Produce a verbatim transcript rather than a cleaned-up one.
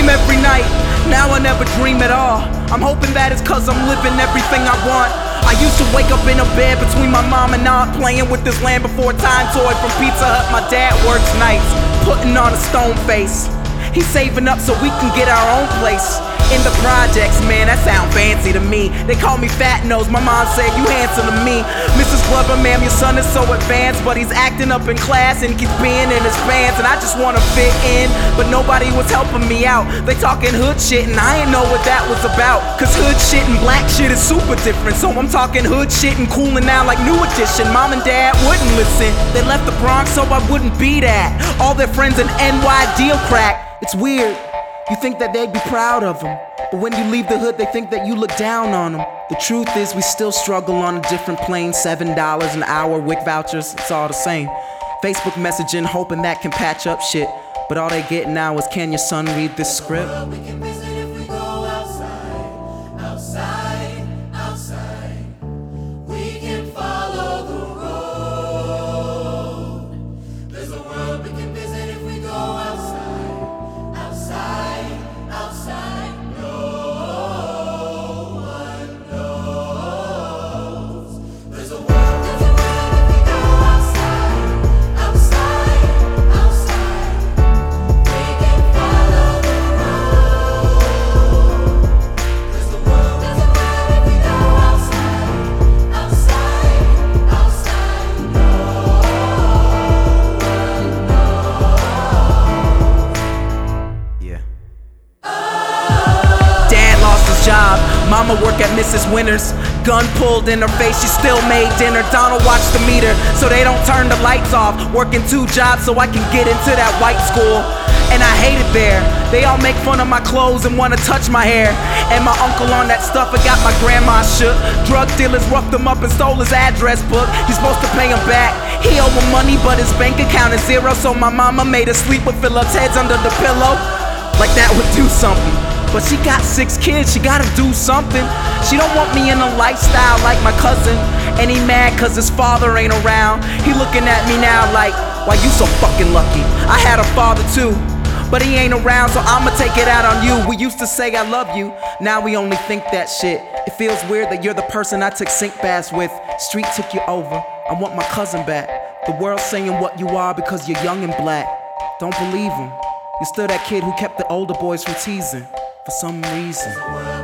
dream every night, now I never dream at all. I'm hoping that it's cause I'm living everything I want. I used to wake up in a bed between my mom and aunt, playing with this Land Before Time toy from Pizza Hut. My dad works nights, putting on a stone face. He's saving up so we can get our own place in the projects, man, that sound fancy to me. They call me Fat Nose, my mom said you handsome to me. Missus Glover, ma'am, your son is so advanced, but he's acting up in class and keeps being in his pants. And I just wanna fit in, but nobody was helping me out. They talking hood shit and I ain't know what that was about. Cause hood shit and black shit is super different. So I'm talking hood shit and cooling now like New Edition. Mom and dad wouldn't listen, they left the Bronx so I wouldn't be that. All their friends in N Y deal crack. It's weird. You think that they'd be proud of them, but when you leave the hood, they think that you look down on them. The truth is, we still struggle on a different plane. Seven dollars an hour, W I C vouchers, it's all the same. Facebook messaging, hoping that can patch up shit, but all they get now is, can your son read this script? We can visit if we go outside, outside, outside. We can follow the road. There's a world we can visit if we go outside, outside, outside. No one knows. There's a world, there's a world if we go outside, outside, outside. We can follow the road. There's a world, there's a world if we go outside, outside, outside. No one knows. Yeah. Dad lost his job, mama worked at Missus Winters. Gun pulled in her face, she still made dinner. Donald watched the meter so they don't turn the lights off. Working two jobs so I can get into that white school. And I hate it there. They all make fun of my clothes and wanna touch my hair. And my uncle on that stuff, it got my grandma shook. Drug dealers roughed him up and stole his address book. He's supposed to pay him back, he owed him money but his bank account is zero. So my mama made us sleep with Phillips heads under the pillow. Like that would do something. But she got six kids, she gotta do something. She don't want me in a lifestyle like my cousin. And he mad cause his father ain't around. He looking at me now like, why you so fucking lucky? I had a father too, but he ain't around, so I'ma take it out on you. We used to say I love you, now we only think that shit. It feels weird that you're the person I took sink baths with. Street took you over, I want my cousin back. The world's saying what you are because you're young and black. Don't believe him, you're still that kid who kept the older boys from teasing. For some reason.